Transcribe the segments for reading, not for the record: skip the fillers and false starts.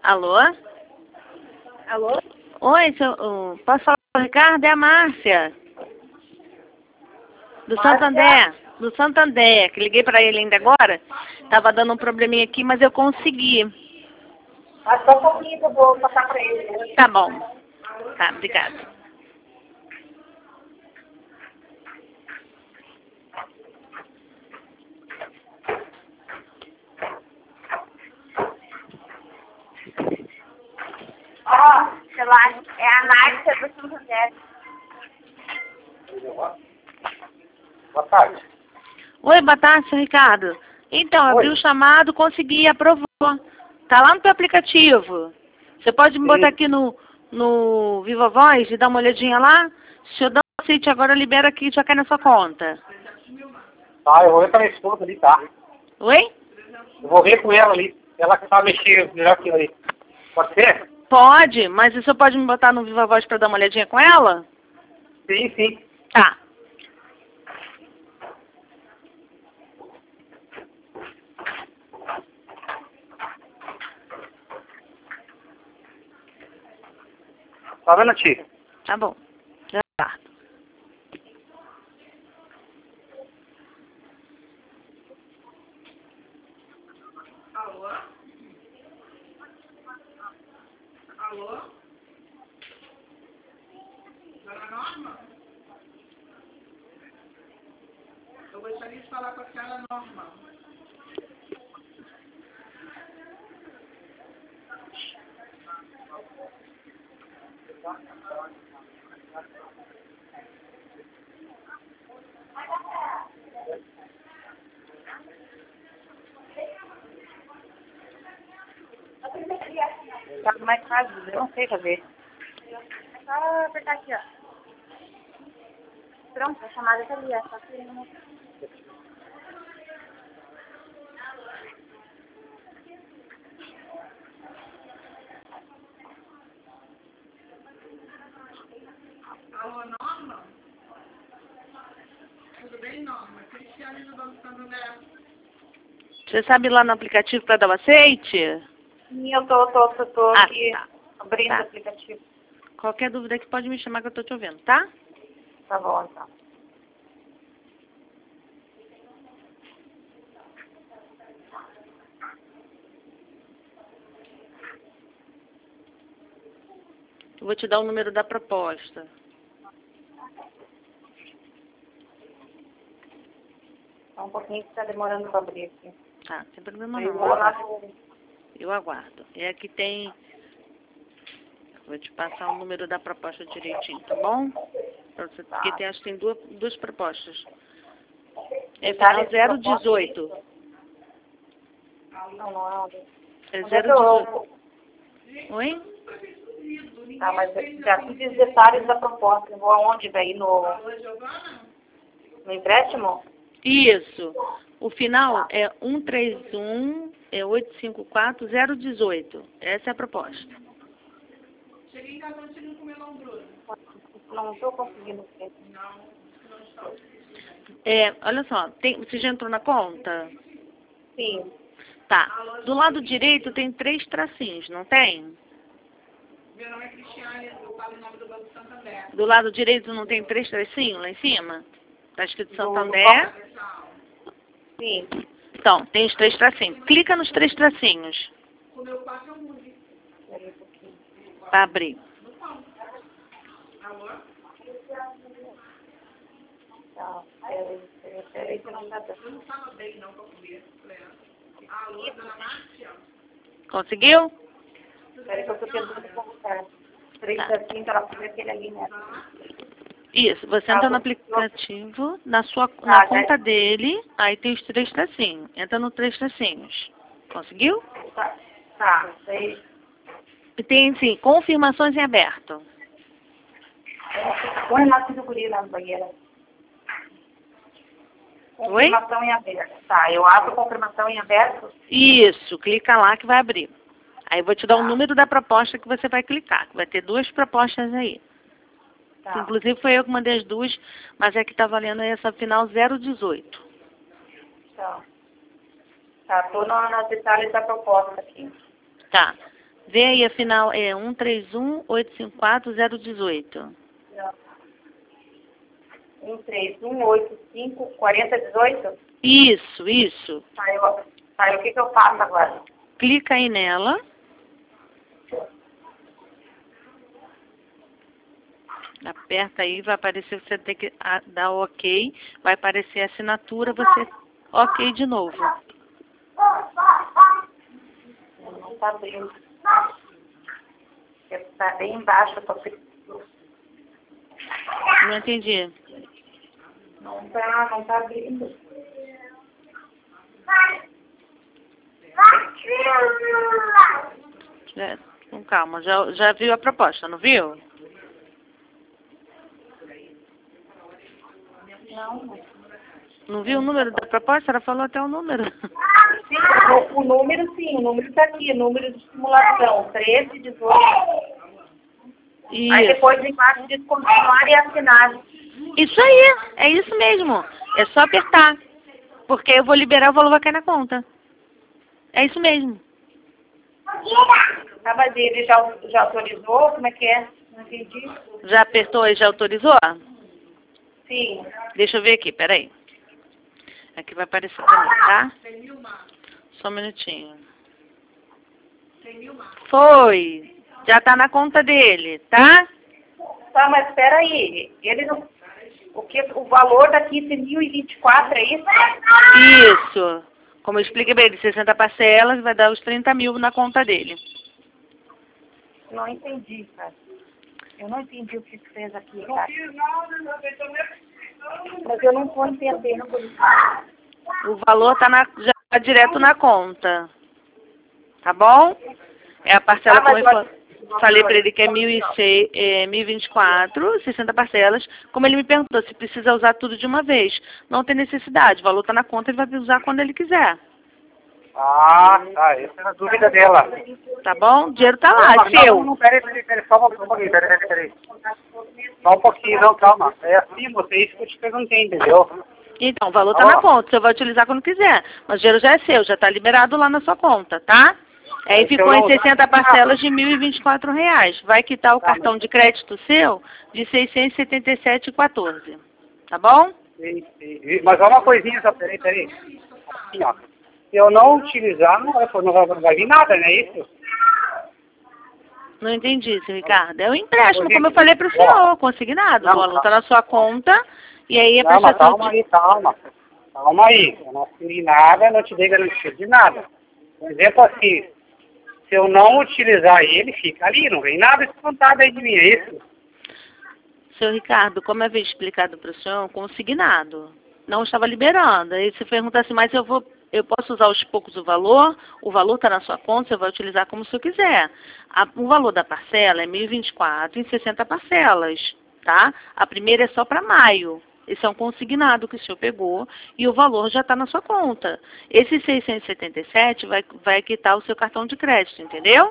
Alô? Alô? Oi, posso falar com o Ricardo? É a Márcia. Do Santander. Do Santander, que liguei para ele ainda agora. Tava dando um probleminha aqui, mas eu consegui. Só um pouquinho que eu vou passar para ele. Tá bom. Tá, obrigada. Celular, é a Márcia do Santander. Boa tarde. Oi, boa tarde, seu Ricardo. Então, eu abri o chamado, consegui, aprovou. Tá lá no teu aplicativo. Você pode me botar aqui no Viva Voz e dar uma olhadinha lá? Se eu dar um aceite agora, libera aqui e já cai na sua conta. Tá, eu vou ver com a minha esposa ali, tá? Oi? Eu vou ver com ela ali. Ela que tá mexendo melhor que eu ali. Pode ser? Pode, mas o senhor pode me botar no Viva Voz para dar uma olhadinha com ela? Sim, sim. Tá. Tá vendo, tia? Tá bom. Já tá. Alô? Alô? Dona Norma? Eu gostaria de falar com a senhora Norma. Tá mais fácil, eu não sei fazer. É só apertar aqui, ó. Pronto, a chamada tá ali, ó. Só que não... Alô, Norma? Tudo bem, Norma? Cristiane do Banco Santander. Você sabe ir lá no aplicativo para dar o aceite? Sim, eu tô aqui tá. abrindo Tá. o aplicativo. Qualquer dúvida que pode me chamar que eu tô te ouvindo, tá? Tá bom, então. Eu vou te dar o número da proposta. Só um pouquinho que tá demorando pra abrir aqui. Tá, sem problema Eu não. vou lá no... Eu aguardo. É aqui tem... Vou te passar o número da proposta direitinho, tá bom? Pra você... Porque tem, acho que tem duas propostas. É final 018. Não, não é. É Onde é que 018. Oi? Tá, mas já fiz os detalhes da proposta. Eu vou aonde? Daí no empréstimo? Isso. O final é 131, é 854-018. Essa é a proposta. Cheguei em casa antes de comer Bruno. Não estou conseguindo ver. Não está. Olha só, você já entrou na conta? Sim. Tá. Do lado direito tem 3 tracinhos, não tem? Meu nome é Cristiane, eu falo em nome do Banco Santander. Do lado direito não tem 3 tracinhos lá em cima? Tá escrito Santander. Sim. Então, tem os 3 tracinhos. Clica nos 3 tracinhos O meu quarto é o único. Espera aí um pouquinho. para abrir. Alô? Tá. Espera aí que não dá pra... Eu não estava bem não para comer. Alô, dona Márcia? Conseguiu? Espera aí que eu tô tentando colocar. 3 assim para fazer aquele ali, né? Isso, você entra no aplicativo, na conta dele, aí tem os 3 tracinhos. Entra no 3 tracinhos. Conseguiu? Tá. Aí... E tem, sim, confirmações em aberto. Põe lá do guri lá no banheiro. Oi? Confirmação em aberto. Tá, eu abro confirmação em aberto. Isso, clica lá que vai abrir. Aí eu vou te dar o número da proposta que você vai clicar, que vai ter 2 propostas aí. Tá. Inclusive foi eu que mandei as 2, mas é que tá valendo essa final 018. Tá. Tá, tô nos detalhes da proposta aqui. Tá. Vê aí, afinal, é 131-854-018. 131854018. Isso. Tá, e o que eu faço agora? Clica aí nela. Aperta aí, vai aparecer, você tem que dar OK. Vai aparecer a assinatura, você OK de novo. Não tá abrindo. Tá bem embaixo, eu tô... Não entendi. Não tá abrindo. Com calma, já viu a proposta, não viu? Não. Não viu o número da proposta? Ela falou até o número. Sim, o número sim, o número tá aqui, número de simulação, 1318. Isso. Aí depois embaixo diz continuar e assinar. Isso aí, é isso mesmo. É só apertar. Porque eu vou liberar, o valor vai cair na conta. É isso mesmo. Ah, mas ele já autorizou? Como é que é? Não entendi. Já apertou e já autorizou? Sim. Deixa eu ver aqui, peraí. Aqui vai aparecer pra mim, tá? Só um minutinho. Foi. Já tá na conta dele, tá? Tá, mas espera aí. Ele não... O valor daqui de 1.024, é isso? Isso. Como eu expliquei pra ele, 60 parcelas, vai dar os 30 mil na conta dele. Não entendi, cara. Eu não entendi o que você fez aqui, cara. Mas eu não estou entendendo. O valor tá já tá direto na conta. Tá bom? É a parcela, como eu falei pra ele, que é 1.024, 60 parcelas. Como ele me perguntou se precisa usar tudo de uma vez. Não tem necessidade. O valor tá na conta, ele vai usar quando ele quiser. Ah, tá. Essa é a dúvida dela. Tá bom? O dinheiro tá lá, é seu. Não, peraí, só um pouquinho, peraí. Só um pouquinho, não, calma. É assim, você, isso que eu te perguntei, entendeu? Então, o valor tá na conta, você vai utilizar quando quiser. Mas o dinheiro já é seu, já tá liberado lá na sua conta, tá? Aí ficou em 60 parcelas de R$ 1.024. Vai quitar o cartão de crédito seu de R$ 677,14. Tá bom? Sim. Mas olha uma coisinha só, peraí. Assim, ó. Se eu não utilizar, não vai vir nada, não é isso? Não entendi, seu Ricardo. É um empréstimo, como eu falei para o senhor, consignado. O valor está na sua conta e aí a prestação... Calma aí. Eu não assinei nada, não te dei garantia de nada. Por exemplo, assim, se eu não utilizar ele, fica ali, não vem nada descontado aí de mim, é isso? Seu Ricardo, como eu havia explicado para o senhor, consignado. Não estava liberando. Aí você pergunta assim, mas eu posso usar aos poucos o valor está na sua conta, você vai utilizar como o senhor quiser. O valor da parcela é 1.024 em 60 parcelas, tá? A primeira é só para maio. Esse é um consignado que o senhor pegou e o valor já está na sua conta. Esse 677 vai quitar o seu cartão de crédito, entendeu?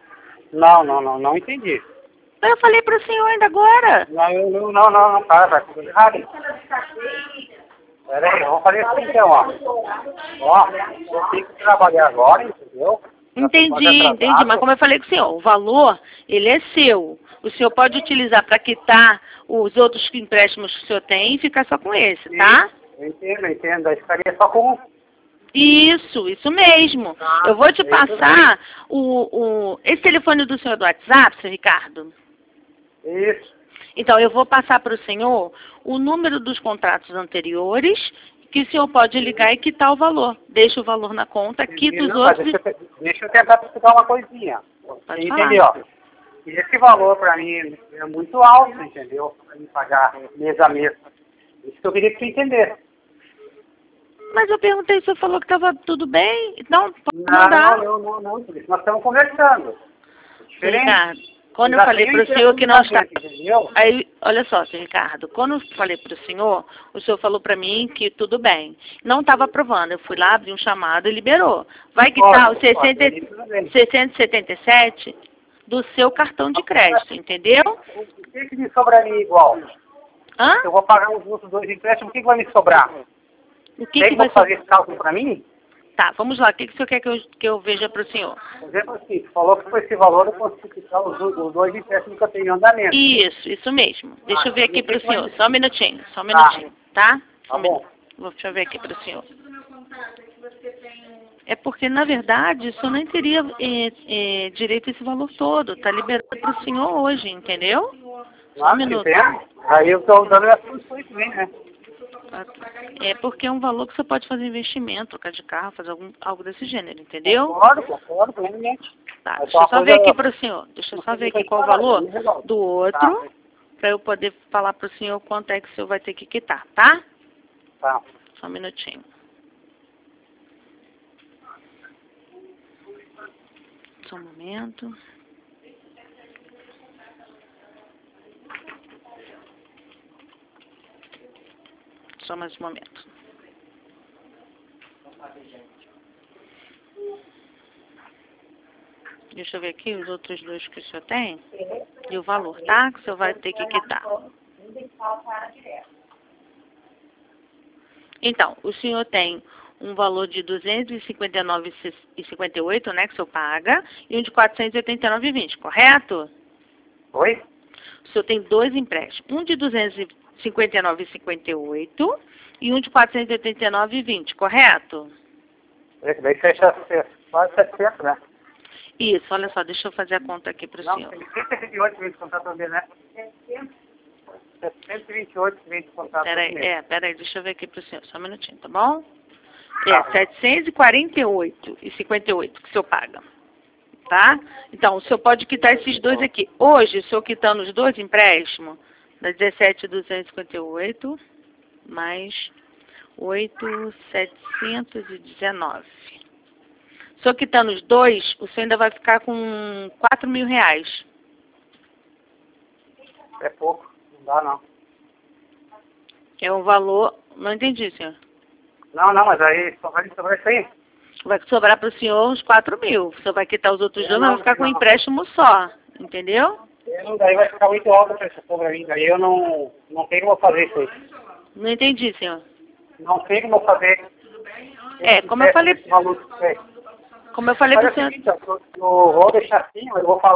Não entendi. Eu falei para o senhor ainda agora. Não, tá tudo errado. Peraí, eu vou fazer assim então, ó. Eu tenho que trabalhar agora, entendeu? Entendi, mas como eu falei com o senhor, o valor, ele é seu. O senhor pode utilizar para quitar os outros empréstimos que o senhor tem e ficar só com esse, tá? Eu entendo. Aí ficaria só com um. Isso mesmo. Eu vou te passar esse telefone do senhor do WhatsApp, seu Ricardo. Isso. Então, eu vou passar para o senhor o número dos contratos anteriores, que o senhor pode ligar e quitar o valor. Deixa o valor na conta, quita os outros. Deixa eu tentar te explicar uma coisinha. Pode entendeu? falar. Esse valor para mim é muito alto, entendeu? Para mim pagar mês a mês. Isso que eu queria que tu entendesse. Mas eu perguntei, o senhor falou que estava tudo bem? Então, pode Não, mudar. não. Nós estamos conversando. Diferente. Ricardo, quando eu falei para o senhor que não está... Entendeu? Aí, olha só, senhor Ricardo, quando eu falei para o senhor falou para mim que tudo bem. Não estava aprovando. Eu fui lá, abri um chamado e liberou. Vai quitar os 677 do seu cartão de crédito, entendeu? O que me sobraria igual? Hã? Eu vou pagar os outros dois empréstimos, o que vai me sobrar? O que vai vai fazer esse cálculo para mim? Tá, vamos lá. O que o senhor quer que eu veja para o senhor? Por exemplo, assim, tu falou que com esse valor eu consigo quitar os dois empréstimos que eu tenho em andamento. Isso mesmo. Deixa eu ver aqui para o senhor. Só um minutinho, tá? Tá bom. Deixa eu ver aqui para o senhor. É porque, na verdade, o senhor nem teria direito a esse valor todo. Está liberado para o senhor hoje, entendeu? Só um minuto. Aí eu estou dando as funções também, né? É porque é um valor que você pode fazer investimento, trocar de carro, fazer algo desse gênero, entendeu? Concordo, plenamente. Tá, deixa eu só ver aqui para o senhor. Deixa eu só ver aqui qual o valor do outro, para eu poder falar para o senhor quanto é que o senhor vai ter que quitar, tá? Tá. Só um minutinho. Só um momento. Só mais um momento. Deixa eu ver aqui os outros dois que o senhor tem. E o valor, tá? Que o senhor vai ter que quitar. Então, o senhor tem um valor de R$ 259,58, né? Que o senhor paga. E um de R$ 489,20, correto? Oi? O senhor tem dois empréstimos. Um de R$ 259,58 e um de R$ 489,20, correto? Daí fecha quase 700, né? Isso, olha só, deixa eu fazer a conta aqui para o senhor. 728 que vem descontar também, né? 728 que vem descontar também. Peraí, deixa eu ver aqui para o senhor, só um minutinho, tá bom? É 748,58 que o senhor paga, tá? Então, o senhor pode quitar esses dois aqui. Hoje, o senhor quitando os dois empréstimos, dá 17.258 mais 8.719. O senhor quitando os dois, o senhor ainda vai ficar com R$ 4.000. É pouco, não dá não. É um valor... Não entendi, senhor. Não, mas aí só vai sobrar isso aí. Vai sobrar para o senhor uns 4.000. O senhor vai quitar os outros dois, mas vai ficar com um empréstimo só. Entendeu? Daí vai ficar muito alto a prestação para mim. Daí eu não tenho como fazer isso aí. Não entendi, senhor. Não sei como fazer. Como eu falei... Como eu falei para o senhor... Eu vou deixar assim, mas eu vou falar.